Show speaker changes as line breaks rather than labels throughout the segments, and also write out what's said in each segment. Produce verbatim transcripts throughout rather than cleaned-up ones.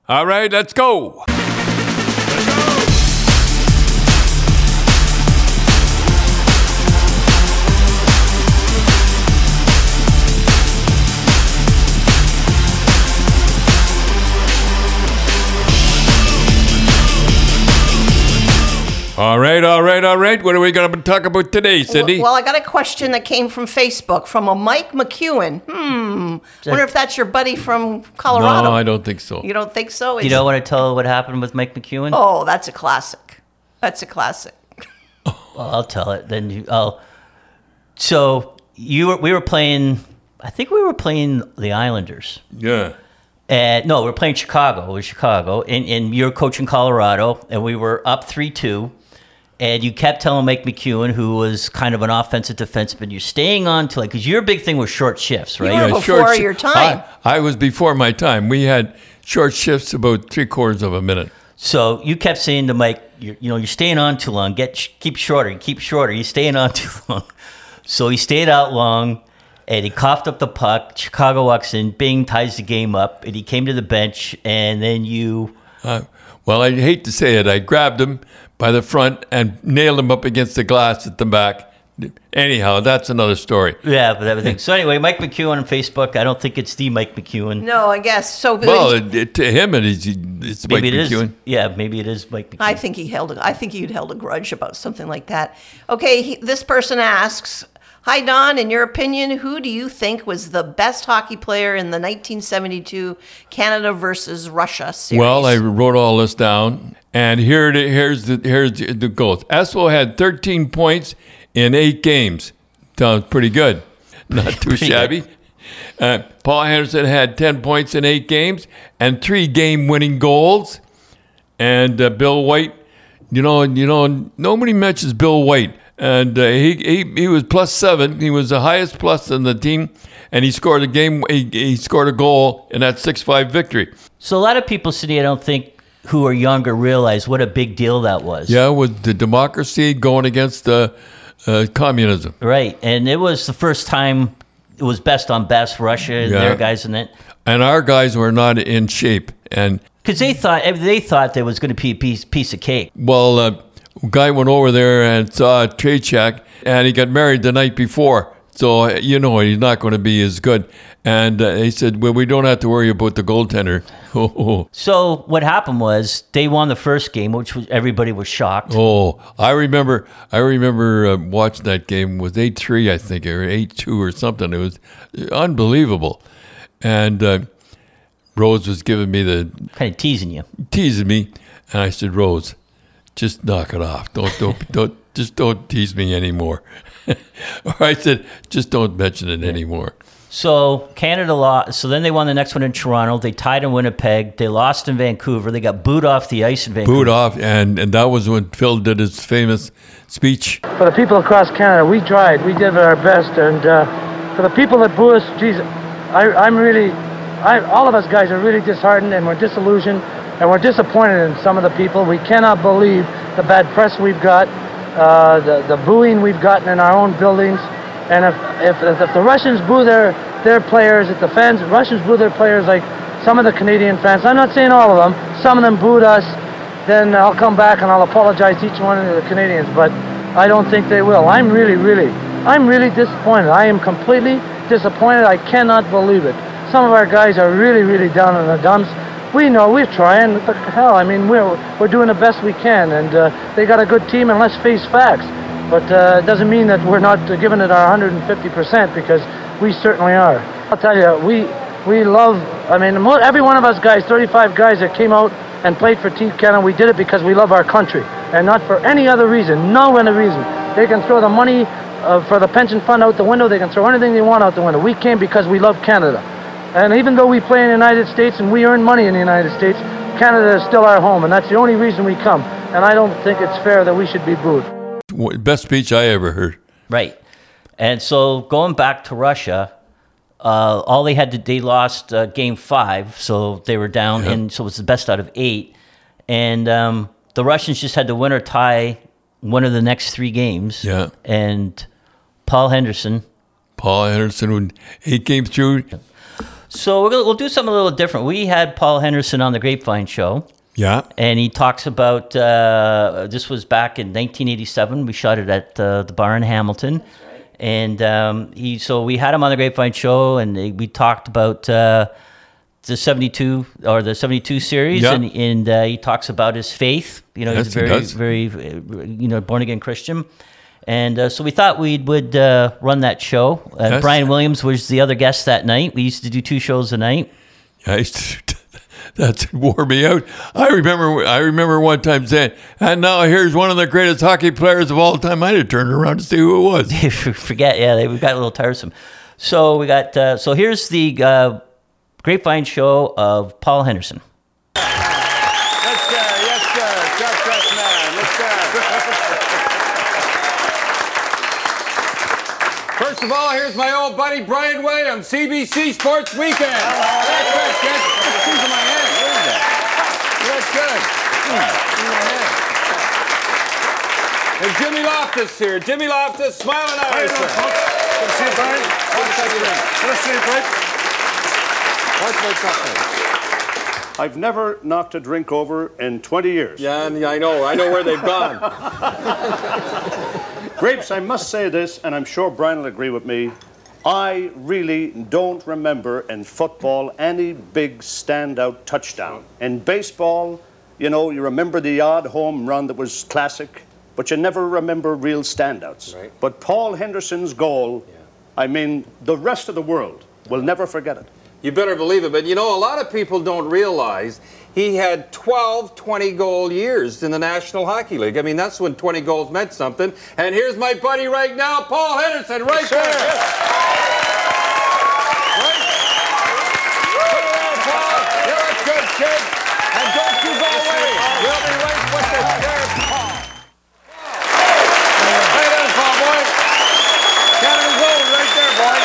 All right, let's go. All right, all right, all right. What are we going to talk about today, Cindy?
Well, I got a question that came from Facebook from a Mike McEwen. Hmm. Wonder if that's your buddy from Colorado.
No, I don't think so.
You don't think so?
You don't want to tell what happened with Mike McEwen?
Oh, that's a classic. That's a classic.
Well, I'll tell it. Then you. Oh, so you were. We were playing. I think we were playing the Islanders.
Yeah.
And no, we were playing Chicago. It was Chicago, and and you were coaching Colorado, and we were up three two. And you kept telling Mike McEwen, who was kind of an offensive defenseman, you're staying on to like, because your big thing was short shifts, right?
You were
Yeah,
before
short shi-
your time.
I, I was before my time. We had short shifts about three quarters of a minute.
So you kept saying to Mike, you're, you know, you're staying on too long. Get keep shorter. Keep shorter. You're staying on too long. So he stayed out long, and he coughed up the puck. Chicago walks in, bing, ties the game up, and he came to the bench, and then you.
Uh, well, I hate to say it. I grabbed him by the front and nailed him up against the glass at the back. Anyhow, that's another story.
Yeah, but everything. So anyway, Mike McEwen on Facebook. I don't think it's the Mike McEwen.
No, I guess so.
Well, it, it, to him, it is, it's Mike
Maybe it
McEwen.
is. Yeah, maybe it is Mike McEwen.
I think he held. I think he'd held a grudge about something like that. Okay, he, this person asks, "Hi Don, in your opinion, who do you think was the best hockey player in the nineteen seventy-two Canada versus Russia series?"
Well, I wrote all this down, and here it, here's the here's the goals. Espo had thirteen points in eight games. Sounds pretty good, not too
Pretty
shabby. Uh, Paul Henderson had ten points in eight games and three game-winning goals. And uh, Bill White, you know, you know, nobody mentions Bill White. And uh, he, he he was plus seven. He was the highest plus in the team, and he scored a game. He, he scored a goal in that six five victory.
So a lot of people, Cindy, I don't think, who are younger realize what a big deal that was.
Yeah, with the democracy going against uh, uh, communism.
Right, and it was the first time it was best on best, Russia and
Yeah.
their guys in it.
And our guys were not in shape. And
Because they thought they thought there was going to be a piece, piece of cake.
well, uh, a guy went over there and saw Trachak, and he got married the night before. So, uh, you know, he's not going to be as good. And uh, he said, well, we don't have to worry about the goaltender. Oh,
So what happened was they won the first game, which was everybody was shocked.
oh, I remember I remember uh, watching that game. It was eight three, I think, or eight two or something. It was unbelievable. And uh, Rose was giving me the,
Kind of teasing you.
teasing me. And I said, Rose, just knock it off. Don't, don't, don't, just don't tease me anymore. Or I said, just don't mention it anymore.
So Canada lost. So then they won the next one in Toronto. They tied in Winnipeg. They lost in Vancouver. They got booed off the ice in Vancouver.
Booed off, and, and that was when Phil did his famous speech.
For the people across Canada, we tried. We did our best. And uh, for the people that boo us, geez, I, I'm really, I, all of us guys are really disheartened and we're disillusioned and we're disappointed in some of the people. We cannot believe the bad press we've got, uh, the, the booing we've gotten in our own buildings. And if, if, if the Russians boo their, their players, if the fans, Russians boo their players like some of the Canadian fans, I'm not saying all of them, some of them booed us, then I'll come back and I'll apologize to each one of the Canadians, but I don't think they will. I'm really, really, I'm really disappointed. I am completely disappointed. I cannot believe it. Some of our guys are really, really down in the dumps. We know, we're trying, but hell, I mean, we're, we're doing the best we can, and uh, they got a good team, and let's face facts. But uh, it doesn't mean that we're not uh, giving it our one hundred fifty percent, because we certainly are. I'll tell you, we we love, I mean, mo- every one of us guys, thirty-five guys that came out and played for Team Canada, we did it because we love our country, and not for any other reason, no other reason. They can throw the money uh, for the pension fund out the window, they can throw anything they want out the window. We came because we love Canada. And even though we play in the United States and we earn money in the United States, Canada is still our home, and that's the only reason we come. And I don't think it's fair that we should be booed.
Best speech I ever heard.
Right. And so going back to Russia, uh, all they had to, they lost uh, game five, so they were down,
Yeah.
and so it was the best out of eight. And um, the Russians just had to win or tie one of the next three games.
Yeah.
And Paul Henderson.
Paul Henderson, when he came through,
So we're gonna, we'll do something a little different. We had Paul Henderson on the Grapevine Show.
Yeah.
And he talks about, uh, this was back in nineteen eighty-seven. We shot it at uh, the bar in Hamilton. That's right. And um, he, so we had him on the Grapevine Show, and we talked about uh, the seventy-two or the seventy-two series,
yeah.
and, and uh, he talks about his faith. You know,
yes,
he's a very,
he
very, you know, born again Christian. And uh, so we thought we would uh, run that show. Uh,
yes.
Brian Williams was the other guest that night. We used to do two shows a night.
Yeah, I used to, that wore me out. I remember I remember one time saying, and now here's one of the greatest hockey players of all time. I had to turn around to see who it was.
Forget, yeah, they, we got a little tiresome. So we got, uh, so here's the uh, Grapevine Show of Paul Henderson.
Yes, sir, yes, sir. Just, just, man. Yes, sir. First of all, here's my old buddy Brian Williams, C B C Sports Weekend. That's good, kid. These are my hands. What is that? That's good. Hmm. And Jimmy Loftus here. Jimmy Loftus, smiling at us, sir.
Good to see you, Brian.
What's that drink?
Good to see you, Blake.
What's my something?
I've never knocked a drink over in twenty years.
Yeah, and I know. I know where they've gone.
Grapes, I must say this, and I'm sure Brian will agree with me. I really don't remember in football any big standout touchdown. In baseball, you know, you remember the odd home run that was classic, but you never remember real standouts.
Right.
But Paul Henderson's goal,
Yeah.
I mean, the rest of the world will never forget it.
You better believe it. But, you know, a lot of people don't realize he had twelve twenty-goal years in the National Hockey League. I mean, that's when twenty goals meant something. And here's my buddy right now, Paul Henderson, right
Yes,
there.
sir.
Yes. Right? Hello, Paul. Yeah, that's good, kid. And don't you go away. We'll be right with the sheriff, Paul. Right there, Paul, boy. Canada's gold right there, boy.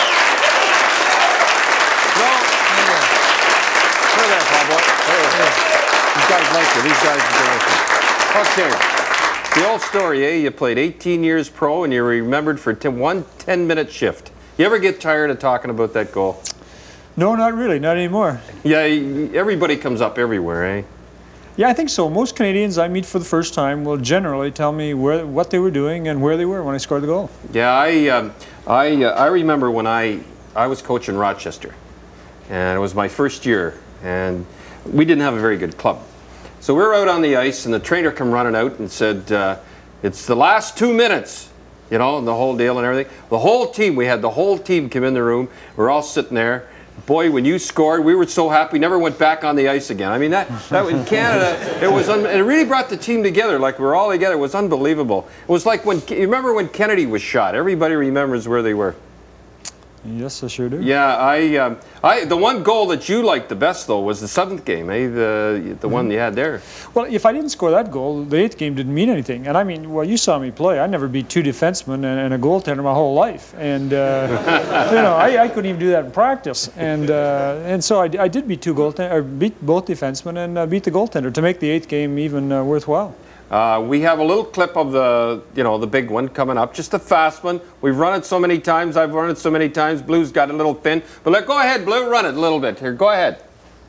No. There there, Paul, boy. There, there. These guys like you. These guys are doing it. Okay. The old story, eh? You played eighteen years pro and you were remembered for t- one ten-minute shift. You ever get tired of talking about that goal?
No, not really, not anymore.
Yeah, y- everybody comes up everywhere, eh?
Yeah, I think so. Most Canadians I meet for the first time will generally tell me where, what they were doing and where they were when I scored the goal.
Yeah, I, um, I, uh, I remember when I, I was coaching Rochester, and it was my first year, and we didn't have a very good club. So we were out on the ice, and the trainer come running out and said, uh, it's the last two minutes, you know, and the whole deal and everything. The whole team, we had the whole team come in the room. We're all sitting there. Boy, when you scored, we were so happy. We never went back on the ice again. I mean, that, that in Canada, it was un- it really brought the team together. Like we were all together. It was unbelievable. It was like when you remember when Kennedy was shot. Everybody remembers where they were.
Yes, I sure do.
Yeah, I, um, I, the one goal that you liked the best though was the seventh game, eh? The the one you had there.
Well, if I didn't score that goal, the eighth game didn't mean anything. And I mean, well, you saw me play. I never beat two defensemen and, and a goaltender my whole life. And, uh, you know, I, I couldn't even do that in practice. And uh, and so I, I did beat two goaltender, or beat both defensemen and uh, beat the goaltender to make the eighth game even uh, worthwhile.
Uh, we have a little clip of the, you know, the big one coming up, just the fast one. We've run it so many times. I've run it so many times. Blue's got a little thin. But let, go ahead, Blue, run it a little bit here. Go ahead.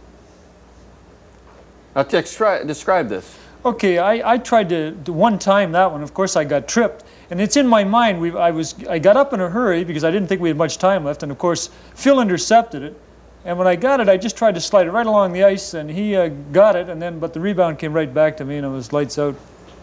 Now, describe, describe this.
Okay, I, I tried to, to one time that one. Of course, I got tripped, and it's in my mind. We, I was, I got up in a hurry because I didn't think we had much time left, and of course, Phil intercepted it. And when I got it, I just tried to slide it right along the ice, and he uh, got it, and then but the rebound came right back to me, and it was lights out.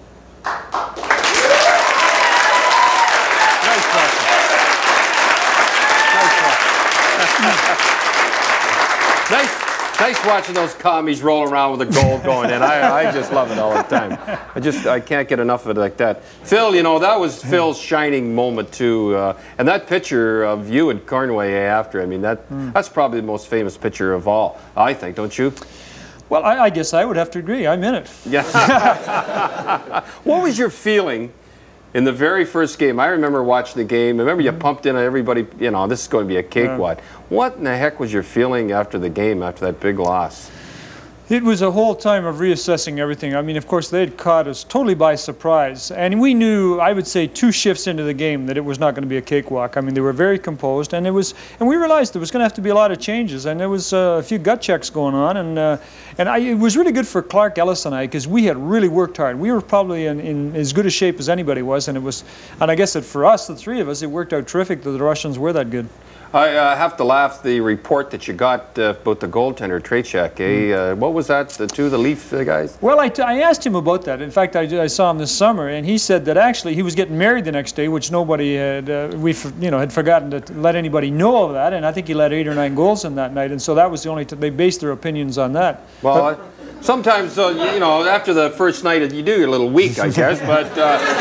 Nice, nice watching those commies roll around with a goal going in. I, I just love it all the time. I just, I can't get enough of it like that. Phil, you know, that was Phil's shining moment too. Uh, and that picture of you and Cornway after, I mean, that mm. that's probably the most famous picture of all, I think, don't you?
Well, I, I guess I would have to agree. I'm in it.
Yeah. What was your feeling in the very first game? I remember watching the game. I remember you pumped in everybody, you know, this is going to be a cakewalk. Yeah. What in the heck was your feeling after the game, after that big loss?
It was a whole time of reassessing everything. I mean, of course, they had caught us totally by surprise. And we knew, I would say, two shifts into the game that it was not going to be a cakewalk. I mean, they were very composed. And it was, and we realized there was going to have to be a lot of changes. And there was uh, a few gut checks going on. And uh, and I, it was really good for Clark Ellis and I, because we had really worked hard. We were probably in, in as good a shape as anybody was. And it was, and I guess that for us, the three of us, it worked out terrific that the Russians were that good.
I uh, have to laugh, the report that you got uh, about the goaltender, Trachek, eh? Uh, what was that, the two, the Leaf uh, guys?
Well, I, t I asked him about that. In fact, I, I saw him this summer, and he said that actually he was getting married the next day, which nobody had, uh, we you know, had forgotten to let anybody know of that, and I think he let eight or nine goals in that night, and so that was the only, t they based their opinions on that.
Well,
but,
I, sometimes, uh, you, you know, after the first night, you do, you're a little weak, I guess, but...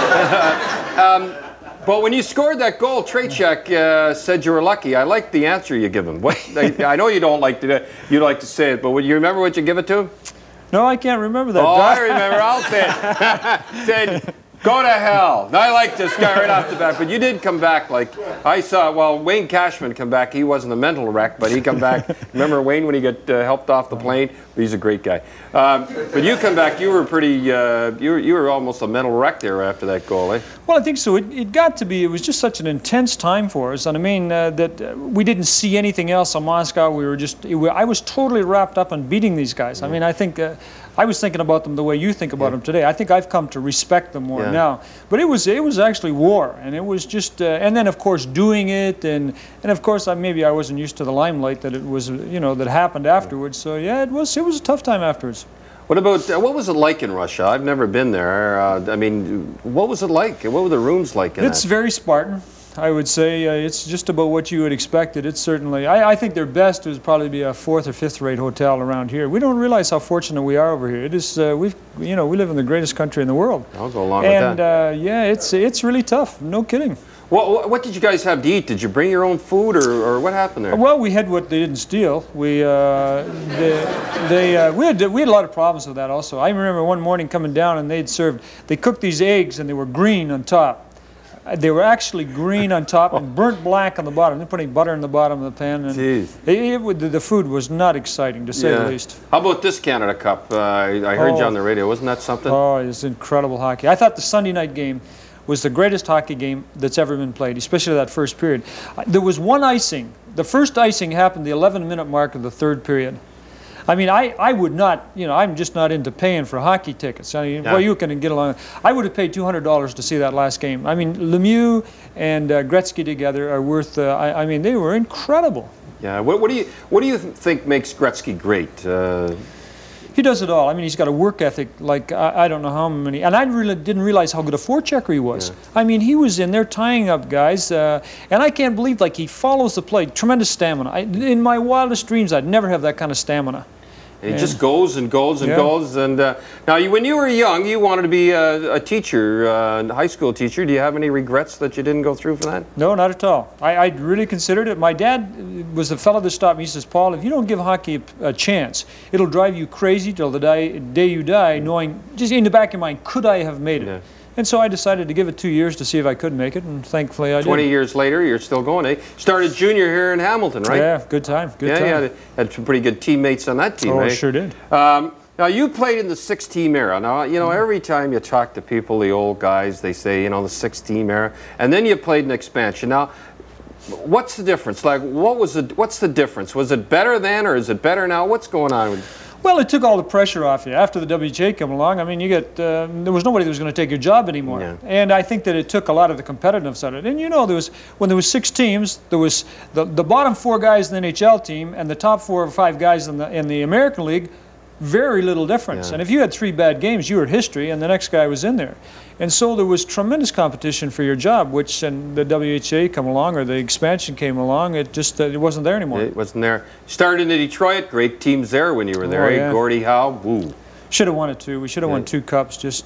Uh, um, But when you scored that goal, Trachek uh, said you were lucky. I like the answer you give him. What, I, I know you don't like to you like to say it, but would you remember what you give it to him?
No, I can't remember that.
Oh, I remember. I'll say it. Said, go to hell. I like this guy right off the bat, but you did come back like I saw. Well, Wayne Cashman come back. He wasn't a mental wreck, but he come back. Remember Wayne when he got uh, helped off the plane? He's a great guy. Um, but you come back. You were pretty. Uh, you were you were almost a mental wreck there after that goal, eh?
Well, I think so. It, it got to be. It was just such an intense time for us, and I mean uh, that uh, we didn't see anything else in Moscow. We were just. It, I was totally wrapped up in beating these guys. I mean, I think. Uh, I was thinking about them the way you think about yeah. them today. I think I've come to respect them more yeah. now. But it was it was actually war, and it was just, uh, and then of course doing it, and and of course I, maybe I wasn't used to the limelight that it was, you know, that happened afterwards. So yeah, it was it was a tough time afterwards.
What about uh, what was it like in Russia? I've never been there. Uh, I mean, what was it like? What were the rooms like in
It's
that?
very Spartan. I would say uh, it's just about what you would expect it. It's certainly, I, I think their best would probably be a fourth or fifth rate hotel around here. We don't realize how fortunate we are over here. It is, uh, we've, you know, we live in the greatest country in the world.
I'll go along
and,
with that.
And uh, yeah, it's it's really tough. No kidding.
What, what did you guys have to eat? Did you bring your own food, or, or what happened there?
Well, we had what they didn't steal. We uh, they, they uh, we had we had a lot of problems with that also. I remember one morning coming down and they'd served. They cooked these eggs and they were green on top. They were actually green on top and burnt black on the bottom. They're putting butter in the bottom of the pan. And
Jeez.
It, it would, the food was not exciting, to say
yeah.
the least.
How about this Canada Cup? Uh, I, I heard
oh.
you on the radio. Wasn't that something?
Oh, it was incredible hockey. I thought the Sunday night game was the greatest hockey game that's ever been played, especially that first period. There was one icing. The first icing happened the eleven minute mark of the third period. I mean, I, I would not, you know, I'm just not into paying for hockey tickets. I mean, yeah. well, you can get along. I would have paid two hundred dollars to see that last game. I mean, Lemieux and uh, Gretzky together are worth, uh, I, I mean, they were incredible.
Yeah, what, what do you what do you think makes Gretzky great? Uh,
He does it all. I mean, he's got a work ethic like I, I don't know how many. And I really didn't realize how good a forechecker he was. Yeah. I mean, he was in there tying up guys, uh, and I can't believe like he follows the play. Tremendous stamina. I, in my wildest dreams, I'd never have that kind of stamina.
It and just goes and goes and
yeah.
goes. And uh, now, you, when you were young, you wanted to be a, a teacher, uh, a high school teacher. Do you have any regrets that you didn't go through for that?
No, not at all. I, I really considered it. My dad was the fellow that stopped me. He says, Paul, if you don't give hockey a, a chance, it'll drive you crazy till the day, day you die, knowing just in the back of your mind, could I have made it? Yeah. And so I decided to give it two years to see if I could make it, and thankfully I did.
Twenty years later, you're still going, eh? Started junior here in Hamilton, right?
Yeah, good time, good
yeah,
time.
Yeah, you had some pretty good teammates on that team,
oh,
eh?
I sure did.
Um, now, you played in the six-team era. Now, you know, every time you talk to people, the old guys, they say, you know, the six-team era. And then you played in expansion. Now, what's the difference? Like, what was the, what's the difference? Was it better then, or is it better now? What's going on with
Well, it took all the pressure off you. After the W H A came along, I mean, you get uh, there was nobody that was going to take your job anymore.
Yeah.
And I think that it took a lot of the competitiveness out of it. And you know, there was when there was six teams, there was the, the bottom four guys in the N H L team and the top four or five guys in the in the American League. Very little difference.
Yeah.
And if you had three bad games, you were history, and the next guy was in there. And so there was tremendous competition for your job, which, and the W H A come along, or the expansion came along, it just, uh, it wasn't there anymore.
It wasn't there. Started in Detroit, great teams there when you were there.
Oh,
eh?
yeah.
Gordie Howe, woo.
Should have won it too. We should have
Yeah.
won two cups, just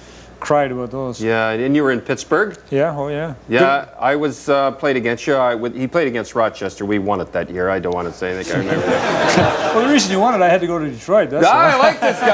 cried about those.
Yeah, and you were in Pittsburgh?
Yeah, oh yeah.
Yeah, I was uh, played against you. I, with, he played against Rochester. We won it that year. I don't want to say anything. I remember that.
Well, the reason you won it, I had to go to Detroit. That's
Ah,
why.
I like this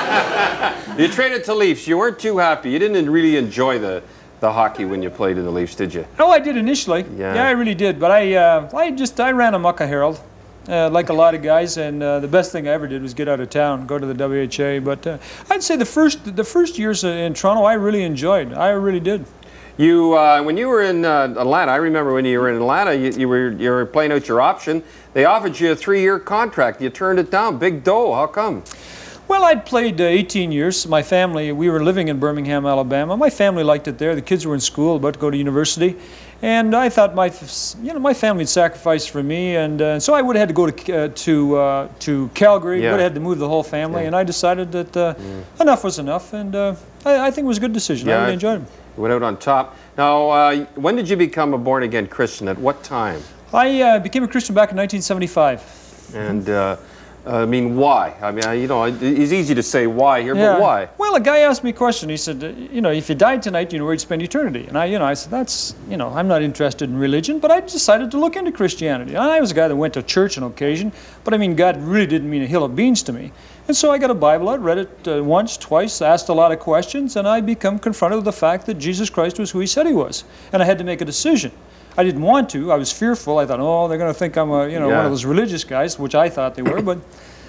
guy. You traded to Leafs. You weren't too happy. You didn't really enjoy the, the hockey when you played in the Leafs, did you?
Oh, I did initially.
Yeah.
Yeah, I really did. But I, uh, I just, I ran amok a Herald. uh, like a lot of guys, and uh, the best thing I ever did was get out of town, go to the W H A. But uh, I'd say the first the first years in Toronto, I really enjoyed. I really did.
You, uh, when you were in uh, Atlanta, I remember when you were in Atlanta, you, you were you were playing out your option. They offered you a three-year contract. You turned it down. Big dough. How come?
Well, I'd played uh, eighteen years. My family, we were living in Birmingham, Alabama. My family liked it there. The kids were in school, about to go to university. And I thought my, you know, my family had sacrificed for me, and uh, so I would have had to go to uh, to uh, to Calgary.
Yeah.
Would have had to move the whole family,
Yeah.
and I decided that uh,
Mm.
enough was enough, and uh, I, I think it was a good decision. I
Yeah,
really enjoyed it.
You went out on top. Now, uh, when did you become a born-again Christian? At what time?
I uh, became a Christian back in nineteen seventy-five.
And uh, I mean, why? I mean, I- you know, it- it's easy to say why here, but why?
Well, a guy asked me a question. He said, uh, you know, if you died tonight, you know, where you'd spend eternity. And I, you know, I said, that's, you know, I'm not interested in religion, but I decided to look into Christianity. I was a guy that went to church on occasion, but I mean, God really didn't mean a hill of beans to me. And so I got a Bible out, read it uh, once, twice, asked a lot of questions, and I become confronted with the fact that Jesus Christ was who he said he was. And I had to make a decision. I didn't want to. I was fearful. I thought, oh, they're going to think I'm a, you know,
Yeah.
one of those religious guys, which I thought they were, but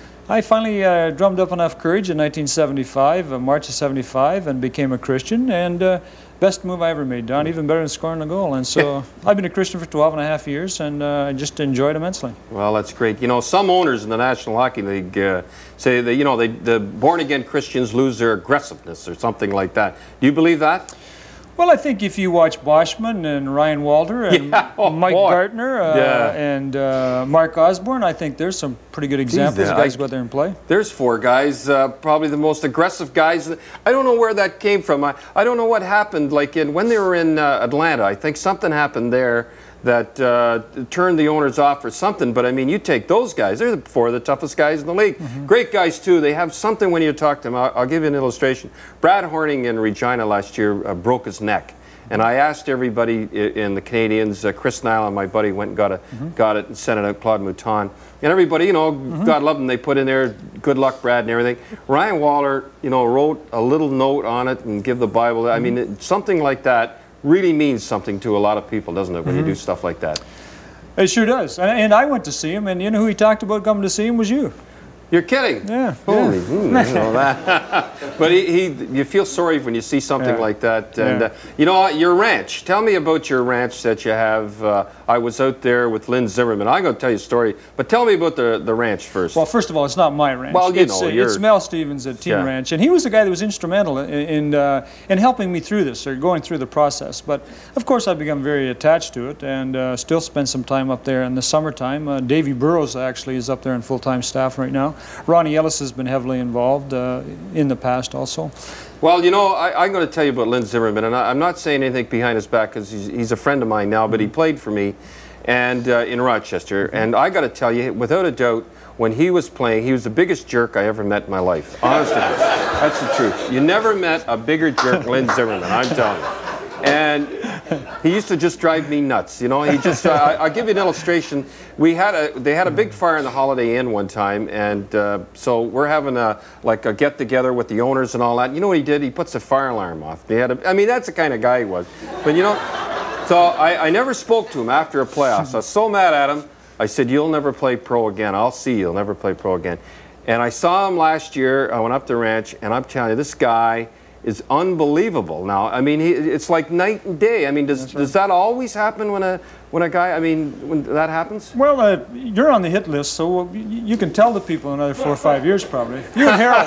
I finally uh, drummed up enough courage in nineteen seventy-five, uh, March of seventy-five, and became a Christian. And uh, best move I ever made, Don, even better than scoring a goal. And so I've been a Christian for twelve and a half years, and uh, I just enjoyed it immensely.
Well, that's great. You know, some owners in the National Hockey League uh, say that, you know, they, the born-again Christians lose their aggressiveness or something like that. Do you believe that?
Well, I think if you watch Boschman and Ryan Walter and
Yeah, oh,
Mike
boy.
Gartner uh,
Yeah.
and uh, Mark Osborne, I think there's some pretty good examples
yeah,
of guys
I-
go out there and play.
There's four guys, uh, probably the most aggressive guys. I don't know where that came from. I, I don't know what happened. Like in, when they were in uh, Atlanta, I think something happened there that uh, turned the owners off or something. But I mean, you take those guys; they're the four of the toughest guys in the league.
Mm-hmm.
Great guys too. They have something when you talk to them. I'll, I'll give you an illustration. Brad Horning in Regina last year uh, broke his neck. And I asked everybody i- in the Canadians, uh, Chris Nile and my buddy went and got, a,
Mm-hmm.
got it and sent it out, Claude Mouton. And everybody, you know, God love them, they put in there, good luck, Brad, and everything. Ryan Waller, you know, wrote a little note on it and give the Bible. I mean,
Mm-hmm.
it, something like that really means something to a lot of people, doesn't it, when
Mm-hmm.
you do stuff like that?
It sure does. And, and I went to see him, and you know who he talked about coming to see him was you.
You're kidding.
Yeah.
Holy,
yeah.
hmm, I didn't know that. But he, he, you feel sorry when you see something
Yeah.
like that. And
Yeah.
uh, you know what, your ranch. Tell me about your ranch that you have. Uh, I was out there with Lynn Zimmerman. I'm going to tell you a story, but tell me about the the ranch first.
Well, first of all, it's not my ranch.
Well, you
it's,
know,
uh,
you're-
it's Mel Stevens at Team
Yeah.
Ranch, and he was the guy that was instrumental in in, uh, in helping me through this, or going through the process. But of course, I've become very attached to it, and uh, still spend some time up there in the summertime. Uh, Davey Burrows actually is up there in full-time staff right now. Ronnie Ellis has been heavily involved uh, in the past also.
Well, you know, I, I'm going to tell you about Lynn Zimmerman, and I, I'm not saying anything behind his back because he's, he's a friend of mine now, but he played for me and uh, in Rochester. And I got to tell you, without a doubt, when he was playing, he was the biggest jerk I ever met in my life. Honestly, that's the truth. You never met a bigger jerk than Lynn Zimmerman, I'm telling you. And he used to just drive me nuts, you know. He just, uh, I, I'll give you an illustration. We had a, they had a big fire in the Holiday Inn one time, and uh, so we're having a like a get together with the owners and all that. You know what he did? He puts the fire alarm off. They had, a, I mean, that's the kind of guy he was. But you know, so I, I never spoke to him after a playoffs. I was so mad at him. I said, "You'll never play pro again. I'll see you. You'll never play pro again." And I saw him last year. I went up to the ranch, and I'm telling you, this guy is unbelievable. Now, I mean, he, it's like night and day. I mean, does does that always happen when a when a guy? I mean, when that happens?
Well, uh, you're on the hit list, so you, you can tell the people in another four or five years probably. You and Harold.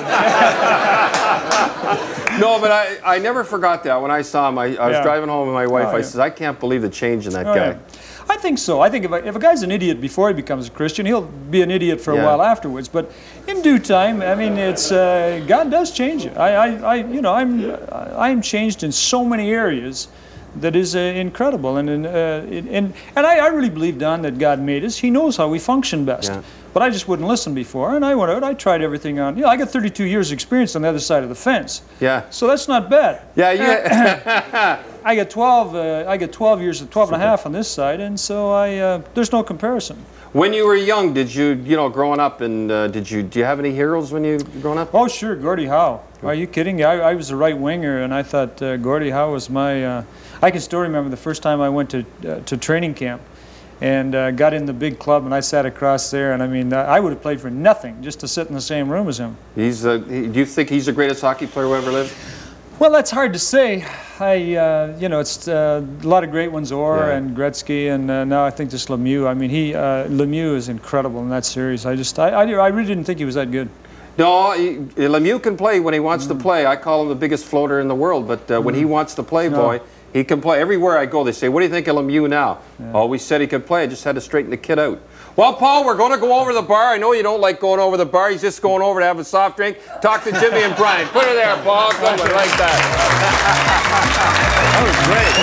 No, but I, I never forgot that when I saw him. I, I was
Yeah.
driving home with my wife.
Oh,
I
yeah.
said, I can't believe the change in that
Oh,
guy.
yeah. I think so. I think if a, if a guy's an idiot before he becomes a Christian, he'll be an idiot for
Yeah.
a while afterwards. But in due time, I mean, it's uh, God does change you. I, I, I, you know, I'm I'm changed in so many areas that is uh, incredible. And and, uh, it- and and I, I really believe, Don, that God made us. He knows how we function best.
Yeah.
But I just wouldn't listen before, and I went out. I tried everything on. You know, I got thirty-two years experience on the other side of the fence.
Yeah.
So that's not bad.
Yeah, yeah.
I got twelve. Uh, I got twelve years, twelve and a half on this side, and so I. Uh, there's no comparison.
When you were young, did you, you know, growing up, and uh, did you, do you have any heroes when you growing up?
Oh sure, Gordie Howe. Are you kidding? I, I was a right winger, and I thought uh, Gordie Howe was my. Uh, I can still remember the first time I went to uh, to training camp, and uh, got in the big club, and I sat across there, and I mean, I would have played for nothing just to sit in the same room as him.
He's. Uh, he, do you think he's the greatest hockey player who ever lived?
Well, that's hard to say. I, uh, you know, it's uh, a lot of great ones, Orr
Yeah.
and Gretzky, and uh, now I think just Lemieux. I mean, he uh, Lemieux is incredible in that series. I just, I, I, I really didn't think he was that good.
No, he, Lemieux can play when he wants mm. to play. I call him the biggest floater in the world, but uh, mm. when he wants to play, boy, no. he can play. Everywhere I go, they say, what do you think of Lemieux now? Yeah. Always said he could play. I just had to straighten the kid out. Well, Paul, we're going to go over the bar. I know you don't like going over the bar. He's just going over to have a soft drink. Talk to Jimmy and Brian. Put her there, Paul. Good one, like that. That was great.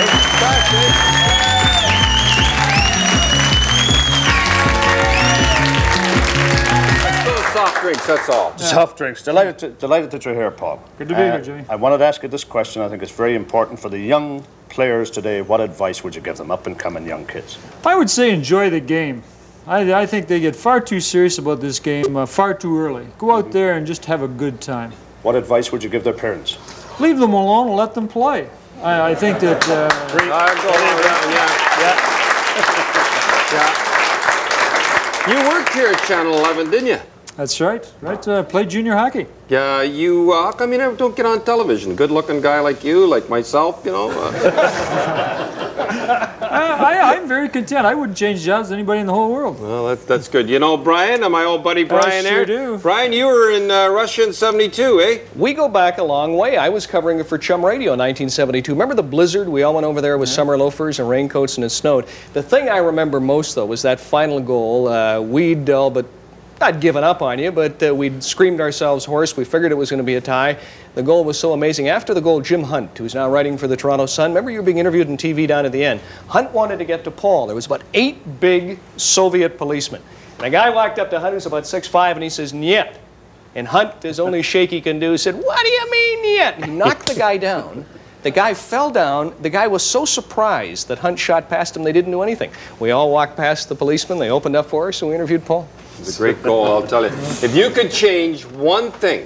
Let's go to soft drinks, that's all.
Yeah. Soft drinks. Delighted, to, delighted that you're here, Paul.
Good to be
uh,
here, Jimmy.
I wanted to ask you this question. I think it's very important for the young players today. What advice would you give them, up-and-coming young kids?
I would say enjoy the game. I, I think they get far too serious about this game uh, far too early. Go out there and just have a good time.
What advice would you give their parents?
Leave them alone and let them play. I, I think that... Uh,
yeah. yeah. You worked here at Channel eleven, didn't you?
That's right. Right. Uh, played junior hockey.
Yeah, you, uh, how come you never don't get on television? Good-looking guy like you, like myself, you know? Uh.
I, I'm very content. I wouldn't change jobs with anybody in the whole world.
Well, that's, that's good. You know Brian, my old buddy Brian
I sure
there?
do.
Brian, you were in uh, Russia in seventy-two, eh?
We go back a long way. I was covering it for Chum Radio in nineteen seventy-two. Remember the blizzard? We all went over there with yeah. summer loafers and raincoats and it snowed. The thing I remember most, though, was that final goal. Uh, we'd all but not given up on you, but uh, we'd screamed ourselves hoarse. We figured it was going to be a tie. The goal was so amazing. After the goal, Jim Hunt, who's now writing for the Toronto Sun, remember you were being interviewed on T V down at the end. Hunt wanted to get to Paul. There was about eight big Soviet policemen. And a guy walked up to Hunt who's about six five, and he says, "Niet." And Hunt, his only shake he can do, said, "What do you mean, niet?" And he knocked the guy down. The guy fell down. The guy was so surprised that Hunt shot past him, they didn't do anything. We all walked past the policeman. They opened up for us, and we interviewed Paul.
It was a great goal, I'll tell you. If you could change one thing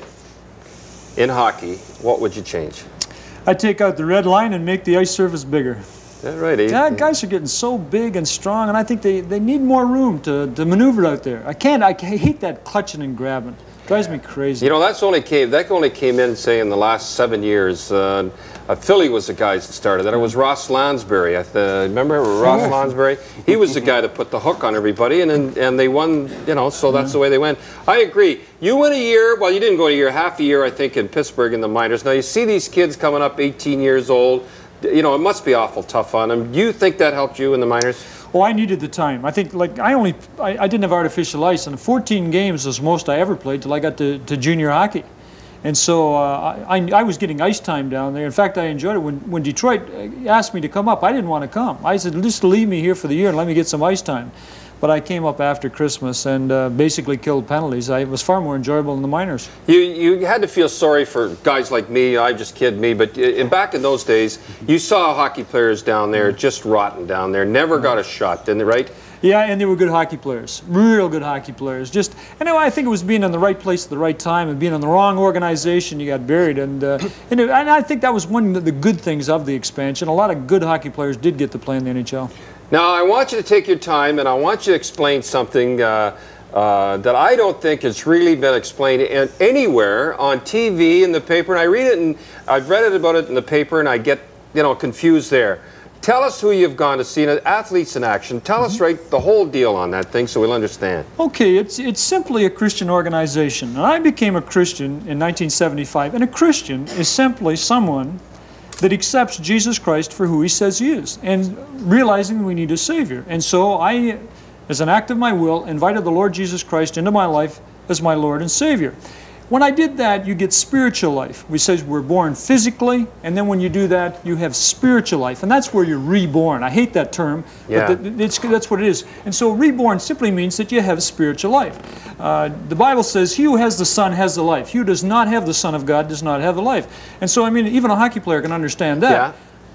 in hockey, what would you change?
I'd take out the red line and make the ice surface bigger.
Is that right, eh?
Yeah, guys are getting so big and strong, and I think they, they need more room to, to maneuver out there. I can't, I hate that clutching and grabbing. It drives me crazy.
You know, that's only came, that only came in, say, in the last seven years. Uh, uh, Philly was the guys that started that. It was Ross Lansbury. I th remember Ross oh. Lansbury? He was the guy that put the hook on everybody, and and, and they won, you know, so that's yeah. the way they went. I agree. You went a year, well, you didn't go a year, half a year, I think, in Pittsburgh in the minors. Now, you see these kids coming up eighteen years old. You know, it must be awful tough on them. Do you think that helped you in the minors?
Well, I needed the time. I think, like, I only, I, I didn't have artificial ice, and fourteen games was most I ever played till I got to, to junior hockey. And so uh, I, I was getting ice time down there. In fact, I enjoyed it. When, when Detroit asked me to come up, I didn't want to come. I said, just leave me here for the year and let me get some ice time. But I came up after Christmas and uh, basically killed penalties. I, it was far more enjoyable in the minors.
You, you had to feel sorry for guys like me. I just kid me. But in, back in those days, you saw hockey players down there just rotten down there. Never got a shot, didn't they, right?
Yeah, and they were good hockey players, real good hockey players. Just, and I think it was being in the right place at the right time and being in the wrong organization, you got buried. And, uh, and, it, and I think that was one of the good things of the expansion. A lot of good hockey players did get to play in the N H L.
Now, I want you to take your time, and I want you to explain something uh, uh, that I don't think has really been explained in, anywhere on T V, in the paper. And I read it, and I've read it about it in the paper, and I get, you know, confused there. Tell us who you've gone to see, athletes in action. Tell mm-hmm. us right the whole deal on that thing so we'll understand.
Okay, it's, it's simply a Christian organization. And I became a Christian in nineteen seventy-five, and a Christian is simply someone that accepts Jesus Christ for who he says he is, and realizing we need a Savior. And so I, as an act of my will, invited the Lord Jesus Christ into my life as my Lord and Savior. When I did that, you get spiritual life. We say we're born physically, and then when you do that, you have spiritual life, and that's where you're reborn. I hate that term,
yeah.
but th it's, that's what it is. And so reborn simply means that you have spiritual life. Uh, the Bible says, he who has the Son has the life. He who does not have the Son of God does not have the life. And so, I mean, even a hockey player can understand that.
Yeah.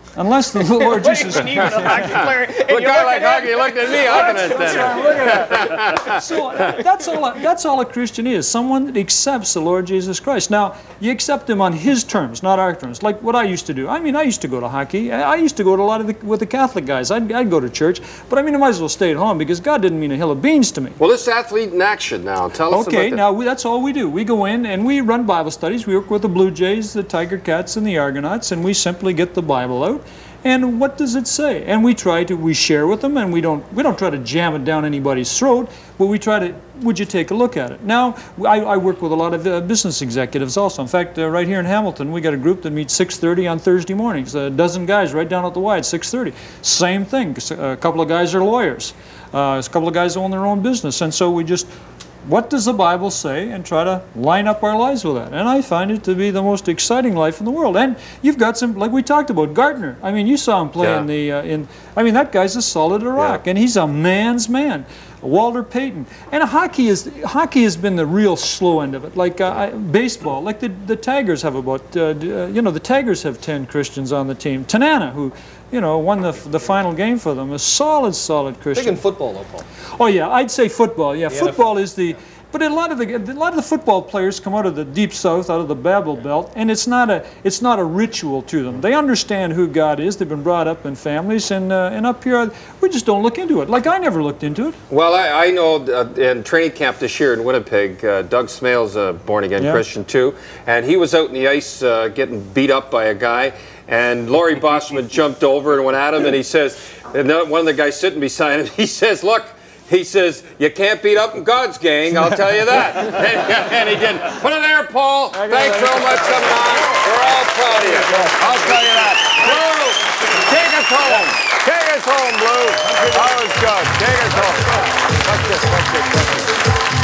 Unless the Lord Jesus
Even a hockey player. and
Look,
you
guy
look
like
at
hockey looked at me. I can understand.
Look at that. So uh, that's all. A, that's all a Christian is. Someone that accepts the Lord Jesus Christ. Now you accept Him on His terms, not our terms. Like what I used to do. I mean, I used to go to hockey. I I used to go to a lot of the, with the Catholic guys. I'd, I'd go to church, but I mean, I might as well stay at home because God didn't mean a hill of beans to me.
Well, this athlete in action now. Tell us
Okay,
about
now we, that's all we do. We go in and we run Bible studies. We work with the Blue Jays, the Tiger Cats, and the Argonauts, and we simply get the Bible out. And what does it say? And we try to we share with them, and we don't we don't try to jam it down anybody's throat. But we try to. Would you take a look at it? Now I, I work with a lot of uh, business executives also. In fact, uh, right here in Hamilton, we got a group that meets six thirty on Thursday mornings. A dozen guys right down at the Y at six thirty. Same thing. A couple of guys are lawyers. Uh, a couple of guys own their own business, and so we just. What does the Bible say, and try to line up our lives with that. And I find it to be the most exciting life in the world. And you've got some, like we talked about, Gardner. I mean, you saw him play
Yeah.
in the, uh, in. I mean, that guy's as solid as a rock,
Yeah.
and he's a man's man. Walter Payton. And hockey is hockey has been the real slow end of it. Like uh, I, baseball, like the the Tigers have about, uh, d- uh, you know, the Tigers have ten Christians on the team. Tanana, who, you know, won the the final game for them, a solid, solid Christian.
Big in football, though, Paul.
Oh yeah, I'd say football. Yeah,
The
football is the. But a lot of the a lot of the football players come out of the deep south, out of the Bible Belt, and it's not a it's not a ritual to them. They understand who God is. They've been brought up in families, and uh, and up here we just don't look into it. Like I never looked into it.
Well, I, I know uh, in training camp this year in Winnipeg, uh, Doug Smale's a born-again
Yeah.
Christian too, and he was out in the ice uh, getting beat up by a guy, and Laurie Bossman jumped over and went at him, and he says, and one of the guys sitting beside him, he says, look, he says, you can't beat up in God's gang, I'll tell you that. and, and he did. Put it there, Paul. Thanks so much for coming on. We're all proud of you. I'll tell you that. Blue, take us home. Take us home, Blue. That was good. Take us home. Watch this, watch this, watch this.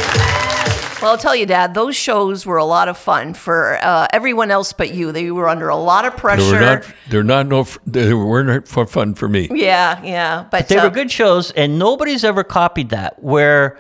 Well, I'll tell you, Dad, those shows were a lot of fun for uh, everyone else but you. They were under a lot of
They
pressure.
were not. They're not. No. f- They weren't for fun for me.
Yeah, yeah. But,
They
uh,
were good shows, and nobody's ever copied that, where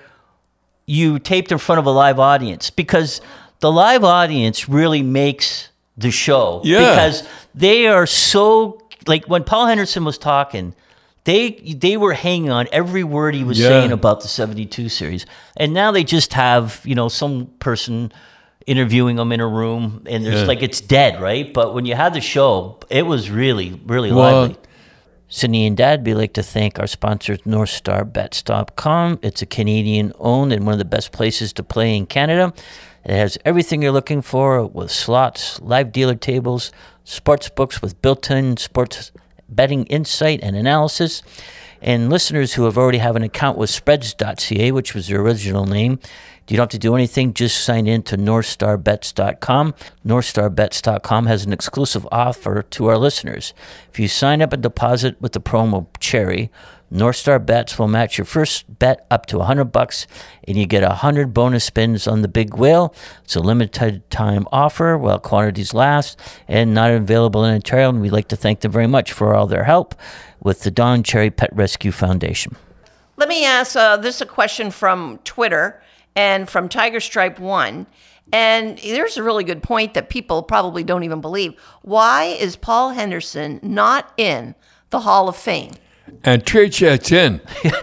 you taped in front of a live audience, because the live audience really makes the show.
Yeah.
Because they are so, like when Paul Henderson was talking, they they were hanging on every word he was
Yeah.
saying about the seventy-two series. And now they just have, you know, some person interviewing them in a room, and there's
Yeah.
like, it's dead, right? But when you had the show, it was really, really
Well,
lively. Sydney and Dad, we'd like to thank our sponsors, North Star Bets dot com. It's a Canadian-owned and one of the best places to play in Canada. It has everything you're looking for with slots, live dealer tables, sports books with built-in sports betting insight and analysis. And listeners who have already have an account with spreads dot c a, which was their original name, you don't have to do anything. Just sign in to North Star Bets dot com. North Star Bets dot com has an exclusive offer to our listeners. If you sign up and deposit with the promo Cherry, North Star Bets will match your first bet up to one hundred bucks, and you get one hundred bonus spins on the big whale. It's a limited time offer while quantities last, and not available in Ontario. And we'd like to thank them very much for all their help with the Don Cherry Pet Rescue Foundation.
Let me ask uh, this a question from Twitter and from Tiger Stripe One. And there's a really good point that people probably don't even believe. Why is Paul Henderson not in the Hall of Fame?
And Trade Chat's in.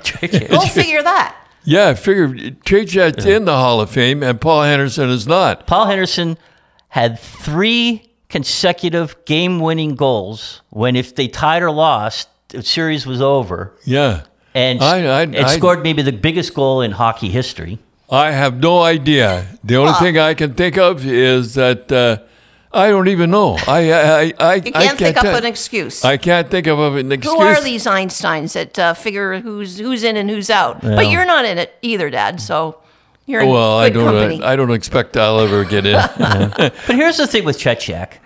Go figure that.
Yeah, I figured Trade Chat's in the Hall of Fame, and Paul Henderson is not.
Paul Henderson had three consecutive game-winning goals when, if they tied or lost, the series was over.
Yeah.
And
I- I-
it
I-
scored maybe the biggest goal in hockey history.
I have no idea. The only thing I can think of is that uh, I don't even know. I I I,
You
I
can't think up
tell-
an excuse.
I can't think of an excuse.
Who are these Einsteins that uh, figure who's who's in and who's out? But you're not in it either, Dad. So you're in
Well, I
good
don't.
company.
I don't expect I'll ever get in.
But here's the thing with Cechek.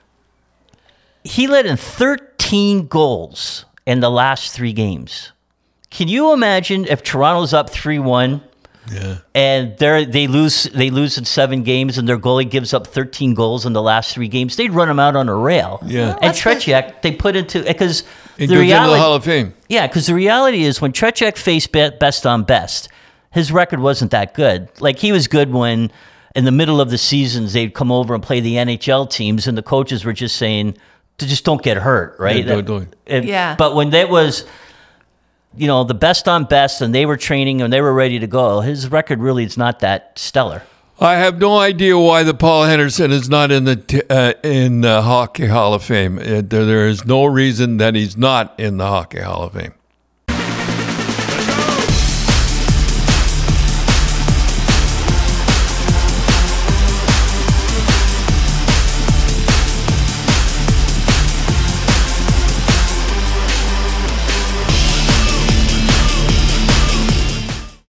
He let in thirteen goals in the last three games. Can you imagine if Toronto's up three one?
Yeah.
And they they lose they lose in seven games, and their goalie gives up thirteen goals in the last three games. They'd run him out on a rail.
Yeah.
And Tretiak, they put into because
It
the
goes into
reality,
the Hall of Fame.
yeah, because the reality is when Tretiak faced be- best on best, his record wasn't that good. Like, he was good when in the middle of the seasons they'd come over and play the N H L teams, and the coaches were just saying, just don't get hurt, right?
Yeah, don't- don't.
And-
Yeah.
But when that was, you know, the best on best, and they were training and they were ready to go, his record really is not that stellar.
I have no idea why the Paul Henderson is not in the t- uh, in the Hockey Hall of Fame. Uh, there, there is no reason that he's not in the Hockey Hall of Fame.